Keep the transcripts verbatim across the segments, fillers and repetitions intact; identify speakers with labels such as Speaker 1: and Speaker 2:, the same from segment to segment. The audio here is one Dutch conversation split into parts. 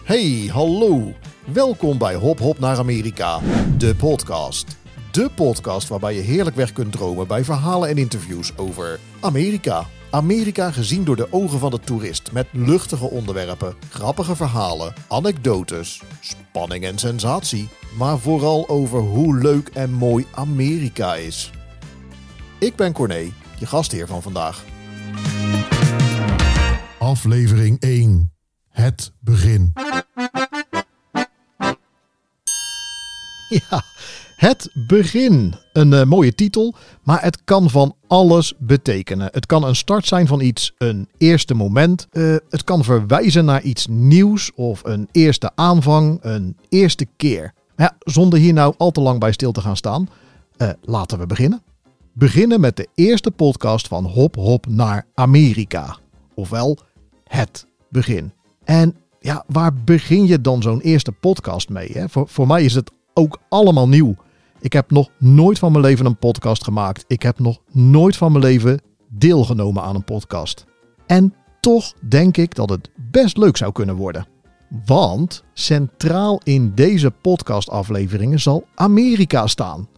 Speaker 1: Hey, hallo. Welkom bij Hop Hop naar Amerika, de podcast. De podcast waarbij je heerlijk weg kunt dromen bij verhalen en interviews over Amerika. Amerika gezien door de ogen van de toerist met luchtige onderwerpen, grappige verhalen, anekdotes, spanning en sensatie. Maar vooral over hoe leuk en mooi Amerika is. Ik ben Corné, je gastheer van vandaag. Aflevering één. Het begin. Ja, het begin. Een uh, mooie titel, maar het kan van alles betekenen. Het kan een start zijn van iets, een eerste moment. Uh, het kan verwijzen naar iets nieuws of een eerste aanvang, een eerste keer. Ja, zonder hier nou al te lang bij stil te gaan staan, uh, laten we beginnen. Beginnen met de eerste podcast van Hop Hop naar Amerika. Ofwel, het begin. En ja, waar begin je dan zo'n eerste podcast mee? Hè? Voor, voor mij is het ook allemaal nieuw. Ik heb nog nooit van mijn leven een podcast gemaakt. Ik heb nog nooit van mijn leven deelgenomen aan een podcast. En toch denk ik dat het best leuk zou kunnen worden. Want centraal in deze podcastafleveringen zal Amerika staan.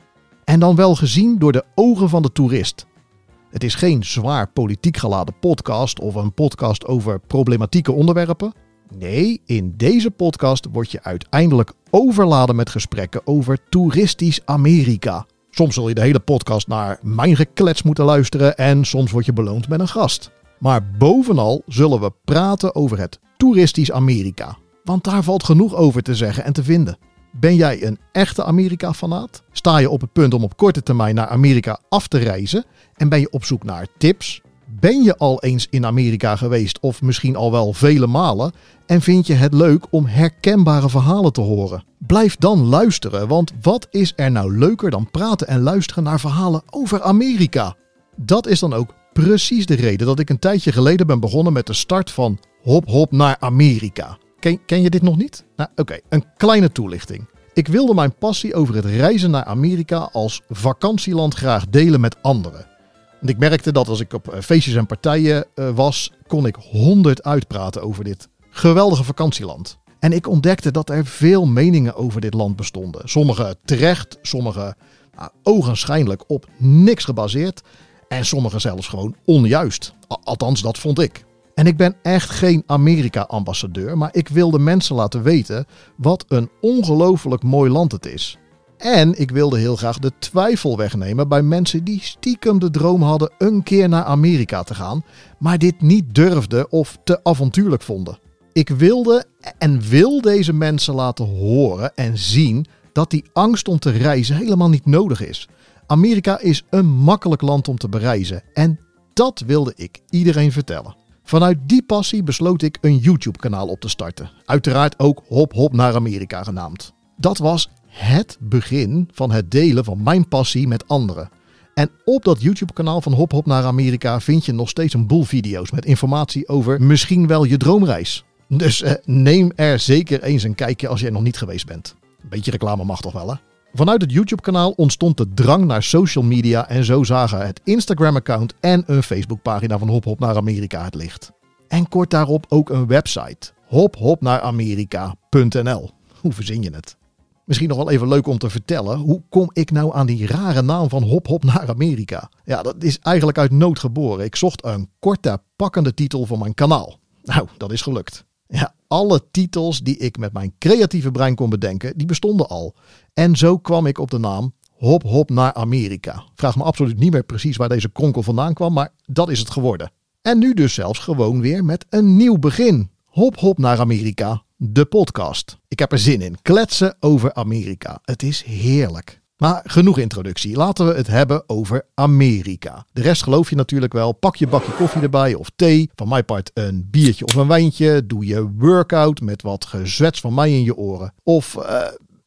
Speaker 1: En dan wel gezien door de ogen van de toerist. Het is geen zwaar politiek geladen podcast of een podcast over problematieke onderwerpen. Nee, in deze podcast word je uiteindelijk overladen met gesprekken over toeristisch Amerika. Soms zul je de hele podcast naar mijn geklets moeten luisteren en soms word je beloond met een gast. Maar bovenal zullen we praten over het toeristisch Amerika. Want daar valt genoeg over te zeggen en te vinden. Ben jij een echte Amerika-fanaat? Sta je op het punt om op korte termijn naar Amerika af te reizen? En ben je op zoek naar tips? Ben je al eens in Amerika geweest of misschien al wel vele malen? En vind je het leuk om herkenbare verhalen te horen? Blijf dan luisteren, want wat is er nou leuker dan praten en luisteren naar verhalen over Amerika? Dat is dan ook precies de reden dat ik een tijdje geleden ben begonnen met de start van Hop Hop naar Amerika. Ken, ken je dit nog niet? Nou, oké, okay, een kleine toelichting. Ik wilde mijn passie over het reizen naar Amerika als vakantieland graag delen met anderen. Want ik merkte dat als ik op feestjes en partijen uh, was, kon ik honderd uitpraten over dit geweldige vakantieland. En ik ontdekte dat er veel meningen over dit land bestonden. Sommige terecht, sommige nou, ogenschijnlijk op niks gebaseerd en sommige zelfs gewoon onjuist. Althans, dat vond ik. En ik ben echt geen Amerika-ambassadeur, maar ik wilde mensen laten weten wat een ongelooflijk mooi land het is. En ik wilde heel graag de twijfel wegnemen bij mensen die stiekem de droom hadden een keer naar Amerika te gaan, maar dit niet durfden of te avontuurlijk vonden. Ik wilde en wil deze mensen laten horen en zien dat die angst om te reizen helemaal niet nodig is. Amerika is een makkelijk land om te bereizen en dat wilde ik iedereen vertellen. Vanuit die passie besloot ik een YouTube-kanaal op te starten. Uiteraard ook Hop Hop naar Amerika genaamd. Dat was het begin van het delen van mijn passie met anderen. En op dat YouTube-kanaal van Hop Hop naar Amerika vind je nog steeds een boel video's met informatie over misschien wel je droomreis. Dus eh, neem er zeker eens een kijkje als jij nog niet geweest bent. Een beetje reclame mag toch wel, hè? Vanuit het YouTube-kanaal ontstond de drang naar social media en zo zagen het Instagram-account en een Facebook-pagina van Hop Hop naar Amerika het licht. En kort daarop ook een website, hop hop naar amerika punt n l. Hoe verzin je het? Misschien nog wel even leuk om te vertellen, hoe kom ik nou aan die rare naam van Hop Hop naar Amerika? Ja, dat is eigenlijk uit nood geboren. Ik zocht een korte, pakkende titel voor mijn kanaal. Nou, dat is gelukt. Ja, alle titels die ik met mijn creatieve brein kon bedenken, die bestonden al. En zo kwam ik op de naam Hop Hop naar Amerika. Vraag me absoluut niet meer precies waar deze kronkel vandaan kwam, maar dat is het geworden. En nu dus zelfs gewoon weer met een nieuw begin. Hop Hop naar Amerika, de podcast. Ik heb er zin in. Kletsen over Amerika. Het is heerlijk. Maar genoeg introductie. Laten we het hebben over Amerika. De rest geloof je natuurlijk wel. Pak je bakje koffie erbij of thee. Van mijn part een biertje of een wijntje. Doe je workout met wat gezwets van mij in je oren. Of, uh,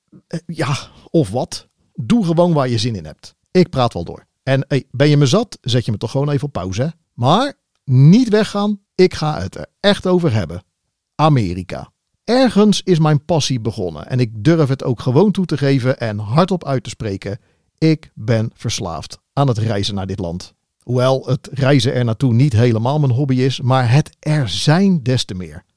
Speaker 1: ja, of wat. Doe gewoon waar je zin in hebt. Ik praat wel door. En hey, ben je me zat? Zet je me toch gewoon even op pauze. Hè? Maar niet weggaan. Ik ga het er echt over hebben. Amerika. Ergens is mijn passie begonnen en ik durf het ook gewoon toe te geven en hardop uit te spreken. Ik ben verslaafd aan het reizen naar dit land. Hoewel het reizen er naartoe niet helemaal mijn hobby is, maar het er zijn des te meer.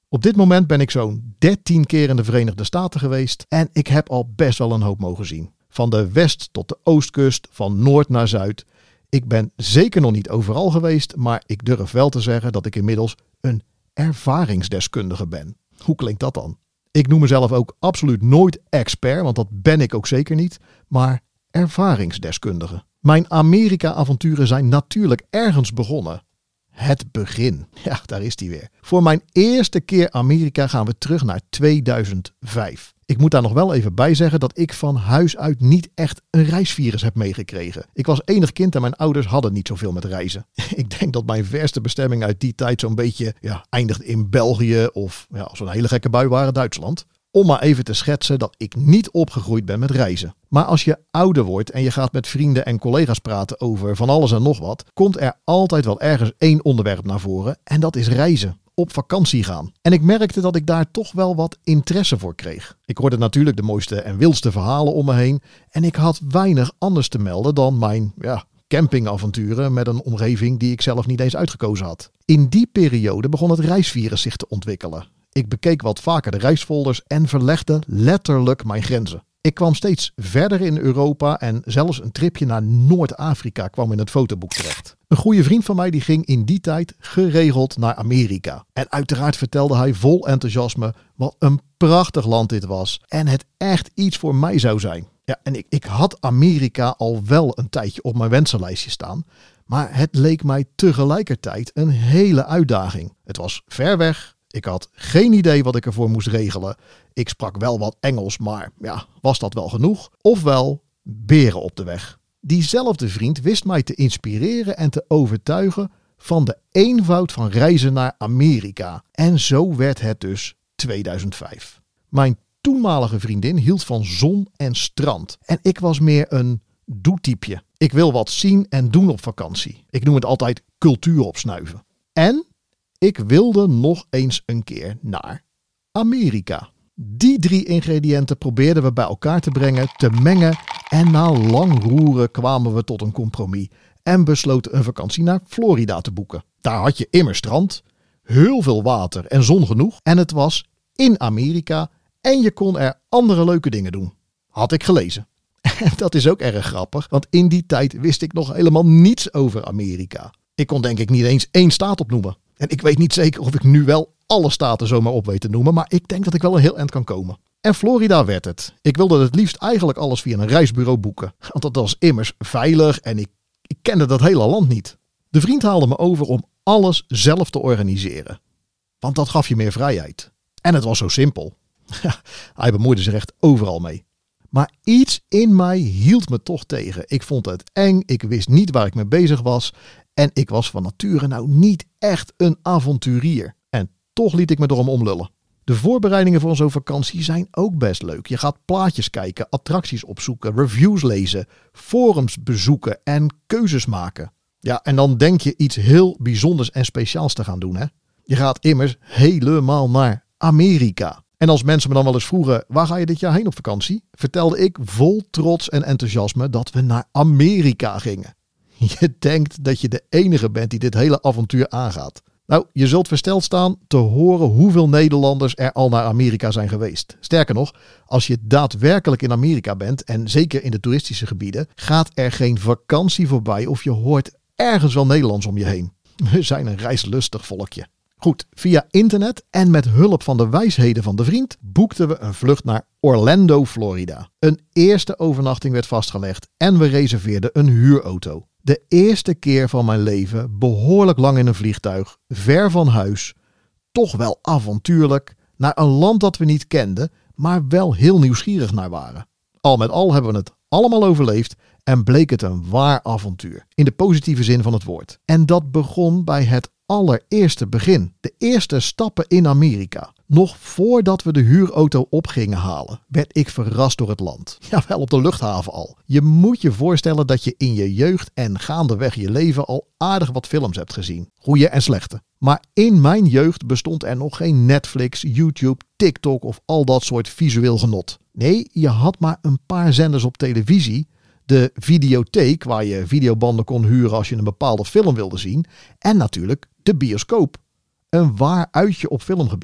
Speaker 1: Op dit moment ben ik zo'n dertien keer in de Verenigde Staten geweest en ik heb al best wel een hoop mogen zien. Van de west tot de oostkust, van noord naar zuid. Ik ben zeker nog niet overal geweest, maar ik durf wel te zeggen dat ik inmiddels een ervaringsdeskundige ben. Hoe klinkt dat dan? Ik noem mezelf ook absoluut nooit expert, want dat ben ik ook zeker niet, maar ervaringsdeskundige. Mijn Amerika-avonturen zijn natuurlijk ergens begonnen. Het begin. Ja, daar is die weer. Voor mijn eerste keer Amerika gaan we terug naar tweeduizend vijf. Ik moet daar nog wel even bij zeggen dat ik van huis uit niet echt een reisvirus heb meegekregen. Ik was enig kind en mijn ouders hadden niet zoveel met reizen. Ik denk dat mijn verste bestemming uit die tijd zo'n beetje ja, eindigt in België of ja, als we een hele gekke bui waren Duitsland. Om maar even te schetsen dat ik niet opgegroeid ben met reizen. Maar als je ouder wordt en je gaat met vrienden en collega's praten over van alles en nog wat, komt er altijd wel ergens één onderwerp naar voren en dat is reizen. Op vakantie gaan. En ik merkte dat ik daar toch wel wat interesse voor kreeg. Ik hoorde natuurlijk de mooiste en wildste verhalen om me heen en ik had weinig anders te melden dan mijn ja, campingavonturen met een omgeving die ik zelf niet eens uitgekozen had. In die periode begon het reisvirus zich te ontwikkelen. Ik bekeek wat vaker de reisfolders en verlegde letterlijk mijn grenzen. Ik kwam steeds verder in Europa en zelfs een tripje naar Noord-Afrika kwam in het fotoboek terecht. Een goede vriend van mij die ging in die tijd geregeld naar Amerika. En uiteraard vertelde hij vol enthousiasme wat een prachtig land dit was en het echt iets voor mij zou zijn. Ja, en ik, ik had Amerika al wel een tijdje op mijn wensenlijstje staan, maar het leek mij tegelijkertijd een hele uitdaging. Het was ver weg. Ik had geen idee wat ik ervoor moest regelen. Ik sprak wel wat Engels, maar ja, was dat wel genoeg? Ofwel, beren op de weg. Diezelfde vriend wist mij te inspireren en te overtuigen van de eenvoud van reizen naar Amerika. En zo werd het dus tweeduizend vijf. Mijn toenmalige vriendin hield van zon en strand. En ik was meer een doetypje. Ik wil wat zien en doen op vakantie. Ik noem het altijd cultuur opsnuiven. En ik wilde nog eens een keer naar Amerika. Die drie ingrediënten probeerden we bij elkaar te brengen, te mengen en na lang roeren kwamen we tot een compromis en besloten een vakantie naar Florida te boeken. Daar had je immers strand, heel veel water en zon genoeg en het was in Amerika en je kon er andere leuke dingen doen. Had ik gelezen. En dat is ook erg grappig, want in die tijd wist ik nog helemaal niets over Amerika. Ik kon denk ik niet eens één staat opnoemen. En ik weet niet zeker of ik nu wel alle staten zomaar op weet te noemen, maar ik denk dat ik wel een heel eind kan komen. En Florida werd het. Ik wilde het liefst eigenlijk alles via een reisbureau boeken. Want dat was immers veilig en ik, ik kende dat hele land niet. De vriend haalde me over om alles zelf te organiseren. Want dat gaf je meer vrijheid. En het was zo simpel. Hij bemoeide zich echt overal mee. Maar iets in mij hield me toch tegen. Ik vond het eng, ik wist niet waar ik mee bezig was. En ik was van nature nou niet echt een avonturier. En toch liet ik me erom omlullen. De voorbereidingen voor zo'n vakantie zijn ook best leuk. Je gaat plaatjes kijken, attracties opzoeken, reviews lezen, forums bezoeken en keuzes maken. Ja, en dan denk je iets heel bijzonders en speciaals te gaan doen, hè? Je gaat immers helemaal naar Amerika. En als mensen me dan wel eens vroegen, waar ga je dit jaar heen op vakantie? Vertelde ik vol trots en enthousiasme dat we naar Amerika gingen. Je denkt dat je de enige bent die dit hele avontuur aangaat. Nou, je zult versteld staan te horen hoeveel Nederlanders er al naar Amerika zijn geweest. Sterker nog, als je daadwerkelijk in Amerika bent, en zeker in de toeristische gebieden, gaat er geen vakantie voorbij of je hoort ergens wel Nederlands om je heen. We zijn een reislustig volkje. Goed, via internet en met hulp van de wijsheden van de vriend boekten we een vlucht naar Orlando, Florida. Een eerste overnachting werd vastgelegd en we reserveerden een huurauto. De eerste keer van mijn leven behoorlijk lang in een vliegtuig, ver van huis, toch wel avontuurlijk, naar een land dat we niet kenden, maar wel heel nieuwsgierig naar waren. Al met al hebben we het allemaal overleefd en bleek het een waar avontuur, in de positieve zin van het woord. En dat begon bij het allereerste begin, de eerste stappen in Amerika. Nog voordat we de huurauto op gingen halen, werd ik verrast door het land. Jawel, op de luchthaven al. Je moet je voorstellen dat je in je jeugd en gaandeweg je leven al aardig wat films hebt gezien. Goeie en slechte. Maar in mijn jeugd bestond er nog geen Netflix, YouTube, TikTok of al dat soort visueel genot. Nee, je had maar een paar zenders op televisie. De videotheek, waar je videobanden kon huren als je een bepaalde film wilde zien. En natuurlijk de bioscoop. Een waar uitje op filmgebied.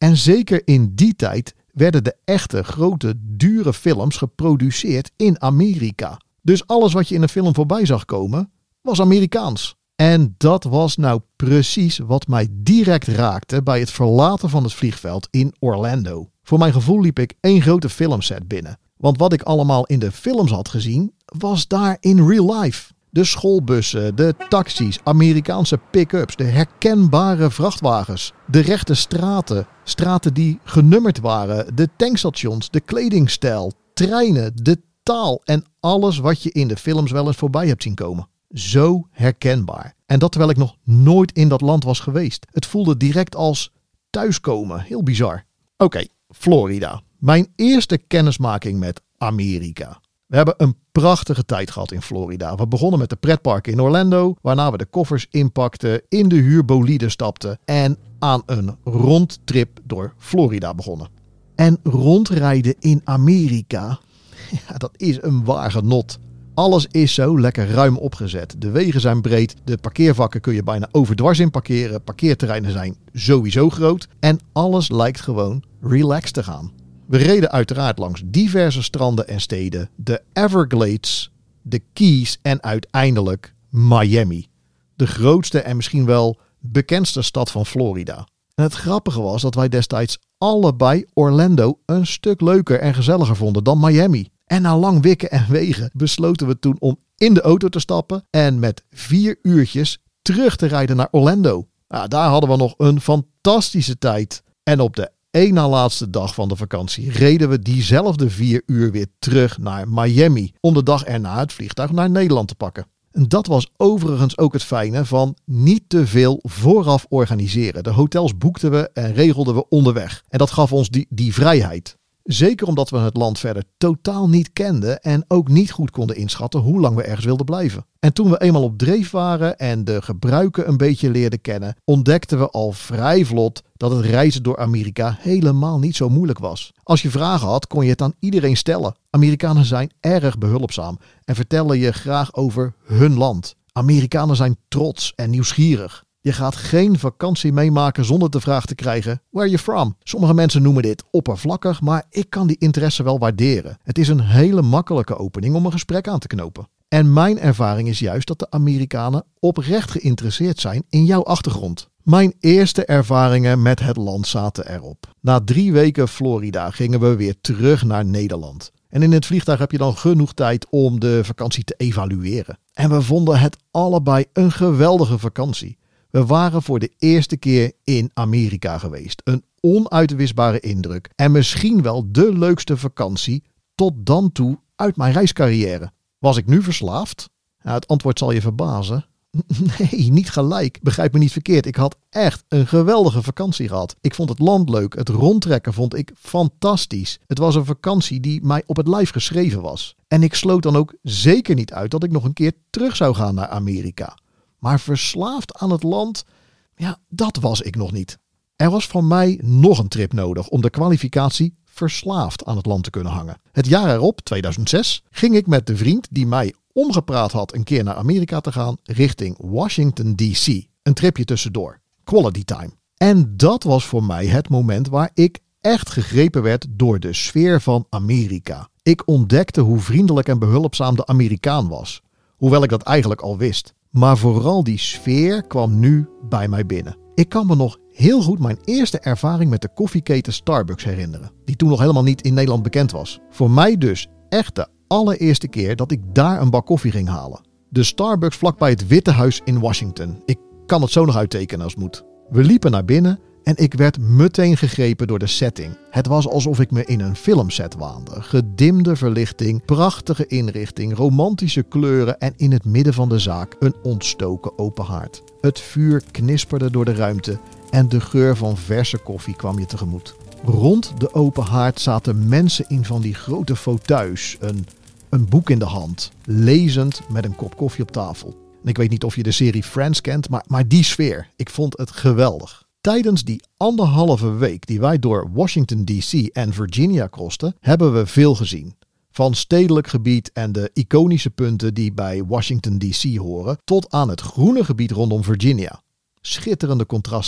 Speaker 1: En zeker in die tijd werden de echte grote dure films geproduceerd in Amerika. Dus alles wat je in een film voorbij zag komen was Amerikaans. En dat was nou precies wat mij direct raakte bij het verlaten van het vliegveld in Orlando. Voor mijn gevoel liep ik één grote filmset binnen. Want wat ik allemaal in de films had gezien, was daar in real life. De schoolbussen, de taxis, Amerikaanse pick-ups, de herkenbare vrachtwagens, de rechte straten, straten die genummerd waren, de tankstations, de kledingstijl, treinen, de taal en alles wat je in de films wel eens voorbij hebt zien komen. Zo herkenbaar. En dat terwijl ik nog nooit in dat land was geweest. Het voelde direct als thuiskomen. Heel bizar. Oké, okay, Florida. Mijn eerste kennismaking met Amerika. We hebben een prachtige tijd gehad in Florida. We begonnen met de pretparken in Orlando, waarna we de koffers inpakten, in de huurbolide stapten en aan een rondtrip door Florida begonnen. En rondrijden in Amerika, ja, dat is een waar genot. Alles is zo lekker ruim opgezet. De wegen zijn breed, de parkeervakken kun je bijna overdwars in parkeren, parkeerterreinen zijn sowieso groot en alles lijkt gewoon relaxed te gaan. We reden uiteraard langs diverse stranden en steden, de Everglades, de Keys en uiteindelijk Miami. De grootste en misschien wel bekendste stad van Florida. En het grappige was dat wij destijds allebei Orlando een stuk leuker en gezelliger vonden dan Miami. En na lang wikken en wegen besloten we toen om in de auto te stappen en met vier uurtjes terug te rijden naar Orlando. Nou, daar hadden we nog een fantastische tijd. En op de één na laatste dag van de vakantie reden we diezelfde vier uur weer terug naar Miami. Om de dag erna het vliegtuig naar Nederland te pakken. En dat was overigens ook het fijne van niet te veel vooraf organiseren. De hotels boekten we en regelden we onderweg. En dat gaf ons die, die vrijheid. Zeker omdat we het land verder totaal niet kenden en ook niet goed konden inschatten hoe lang we ergens wilden blijven. En toen we eenmaal op dreef waren en de gebruiken een beetje leerden kennen, ontdekten we al vrij vlot dat het reizen door Amerika helemaal niet zo moeilijk was. Als je vragen had, kon je het aan iedereen stellen. Amerikanen zijn erg behulpzaam en vertellen je graag over hun land. Amerikanen zijn trots en nieuwsgierig. Je gaat geen vakantie meemaken zonder de vraag te krijgen, where are you from? Sommige mensen noemen dit oppervlakkig, maar ik kan die interesse wel waarderen. Het is een hele makkelijke opening om een gesprek aan te knopen. En mijn ervaring is juist dat de Amerikanen oprecht geïnteresseerd zijn in jouw achtergrond. Mijn eerste ervaringen met het land zaten erop. Na drie weken Florida gingen we weer terug naar Nederland. En in het vliegtuig heb je dan genoeg tijd om de vakantie te evalueren. En we vonden het allebei een geweldige vakantie. We waren voor de eerste keer in Amerika geweest. Een onuitwisbare indruk. En misschien wel de leukste vakantie tot dan toe uit mijn reiscarrière. Was ik nu verslaafd? Nou, het antwoord zal je verbazen. Nee, niet gelijk. Begrijp me niet verkeerd. Ik had echt een geweldige vakantie gehad. Ik vond het land leuk. Het rondtrekken vond ik fantastisch. Het was een vakantie die mij op het lijf geschreven was. En ik sloot dan ook zeker niet uit dat ik nog een keer terug zou gaan naar Amerika. Maar verslaafd aan het land, ja, dat was ik nog niet. Er was van mij nog een trip nodig om de kwalificatie verslaafd aan het land te kunnen hangen. Het jaar erop, tweeduizend zes, ging ik met de vriend die mij omgepraat had een keer naar Amerika te gaan richting Washington D C. Een tripje tussendoor. Quality time. En dat was voor mij het moment waar ik echt gegrepen werd door de sfeer van Amerika. Ik ontdekte hoe vriendelijk en behulpzaam de Amerikaan was. Hoewel ik dat eigenlijk al wist. Maar vooral die sfeer kwam nu bij mij binnen. Ik kan me nog heel goed mijn eerste ervaring met de koffieketen Starbucks herinneren. Die toen nog helemaal niet in Nederland bekend was. Voor mij dus echt de allereerste keer dat ik daar een bak koffie ging halen. De Starbucks vlakbij het Witte Huis in Washington. Ik kan het zo nog uittekenen als het moet. We liepen naar binnen en ik werd meteen gegrepen door de setting. Het was alsof ik me in een filmset waande. Gedimde verlichting, prachtige inrichting, romantische kleuren en in het midden van de zaak een ontstoken open haard. Het vuur knisperde door de ruimte en de geur van verse koffie kwam je tegemoet. Rond de open haard zaten mensen in van die grote fauteuils, een, een boek in de hand, lezend met een kop koffie op tafel. En ik weet niet of je de serie Friends kent, maar, maar die sfeer, ik vond het geweldig. Tijdens die anderhalve week die wij door Washington D C en Virginia krosten, hebben we veel gezien. Van stedelijk gebied en de iconische punten die bij Washington D C horen, tot aan het groene gebied rondom Virginia. Schitterende contrasten.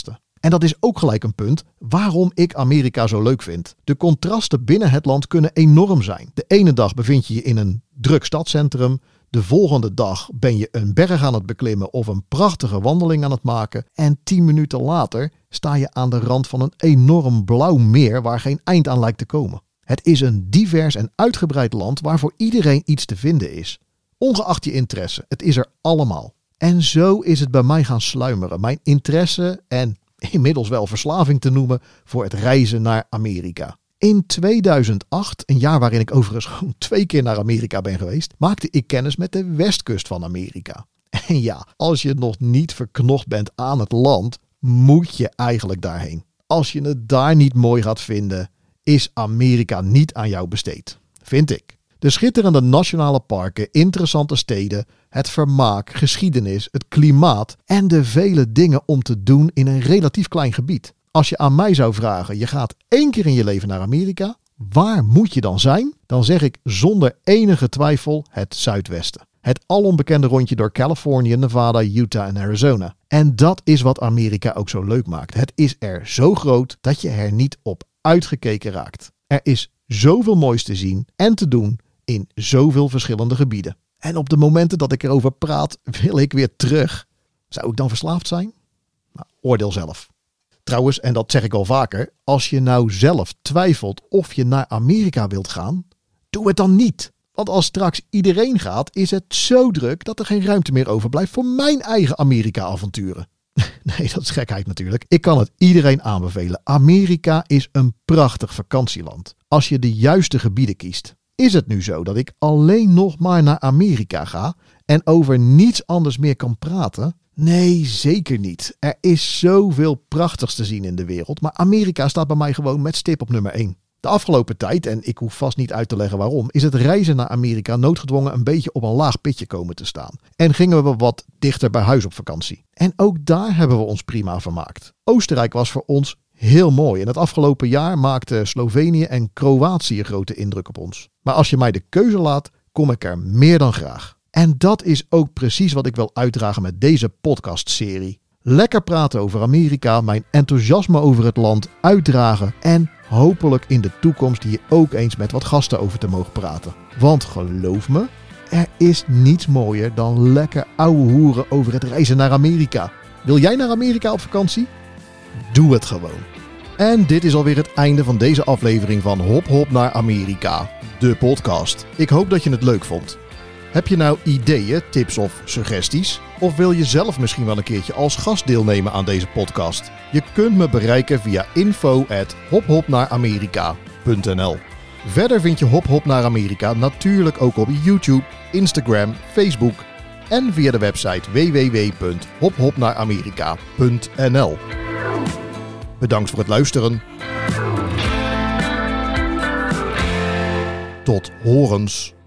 Speaker 1: En dat is ook gelijk een punt waarom ik Amerika zo leuk vind. De contrasten binnen het land kunnen enorm zijn. De ene dag bevind je je in een druk stadscentrum. De volgende dag ben je een berg aan het beklimmen of een prachtige wandeling aan het maken. En tien minuten later sta je aan de rand van een enorm blauw meer waar geen eind aan lijkt te komen. Het is een divers en uitgebreid land waar voor iedereen iets te vinden is. Ongeacht je interesse, het is er allemaal. En zo is het bij mij gaan sluimeren. Mijn interesse en inmiddels wel verslaving te noemen voor het reizen naar Amerika. In tweeduizend acht, een jaar waarin ik overigens gewoon twee keer naar Amerika ben geweest, maakte ik kennis met de westkust van Amerika. En ja, als je nog niet verknocht bent aan het land, moet je eigenlijk daarheen. Als je het daar niet mooi gaat vinden, is Amerika niet aan jou besteed. Vind ik. De schitterende nationale parken, interessante steden, het vermaak, geschiedenis, het klimaat en de vele dingen om te doen in een relatief klein gebied. Als je aan mij zou vragen, je gaat één keer in je leven naar Amerika, waar moet je dan zijn? Dan zeg ik zonder enige twijfel het Zuidwesten. Het alombekende rondje door Californië, Nevada, Utah en Arizona. En dat is wat Amerika ook zo leuk maakt. Het is er zo groot dat je er niet op uitgekeken raakt. Er is zoveel moois te zien en te doen in zoveel verschillende gebieden. En op de momenten dat ik erover praat, wil ik weer terug. Zou ik dan verslaafd zijn? Nou, oordeel zelf. Trouwens, en dat zeg ik al vaker, als je nou zelf twijfelt of je naar Amerika wilt gaan, doe het dan niet. Want als straks iedereen gaat, is het zo druk dat er geen ruimte meer overblijft voor mijn eigen Amerika-avonturen. Nee, dat is gekheid natuurlijk. Ik kan het iedereen aanbevelen. Amerika is een prachtig vakantieland. Als je de juiste gebieden kiest. Is het nu zo dat ik alleen nog maar naar Amerika ga en over niets anders meer kan praten? Nee, zeker niet. Er is zoveel prachtigs te zien in de wereld, maar Amerika staat bij mij gewoon met stip op nummer één. De afgelopen tijd, en ik hoef vast niet uit te leggen waarom, is het reizen naar Amerika noodgedwongen een beetje op een laag pitje komen te staan. En gingen we wat dichter bij huis op vakantie. En ook daar hebben we ons prima vermaakt. Oostenrijk was voor ons heel mooi en het afgelopen jaar maakten Slovenië en Kroatië grote indruk op ons. Maar als je mij de keuze laat, kom ik er meer dan graag. En dat is ook precies wat ik wil uitdragen met deze podcastserie. Lekker praten over Amerika, mijn enthousiasme over het land uitdragen en hopelijk in de toekomst hier ook eens met wat gasten over te mogen praten. Want geloof me, er is niets mooier dan lekker ouwe hoeren over het reizen naar Amerika. Wil jij naar Amerika op vakantie? Doe het gewoon. En dit is alweer het einde van deze aflevering van Hop Hop naar Amerika, de podcast. Ik hoop dat je het leuk vond. Heb je nou ideeën, tips of suggesties? Of wil je zelf misschien wel een keertje als gast deelnemen aan deze podcast? Je kunt me bereiken via info at hophopnaaramerika punt n l. Verder vind je Hop Hop naar Amerika natuurlijk ook op YouTube, Instagram, Facebook en via de website w w w punt hophopnaaramerika punt n l. Bedankt voor het luisteren. Tot horens.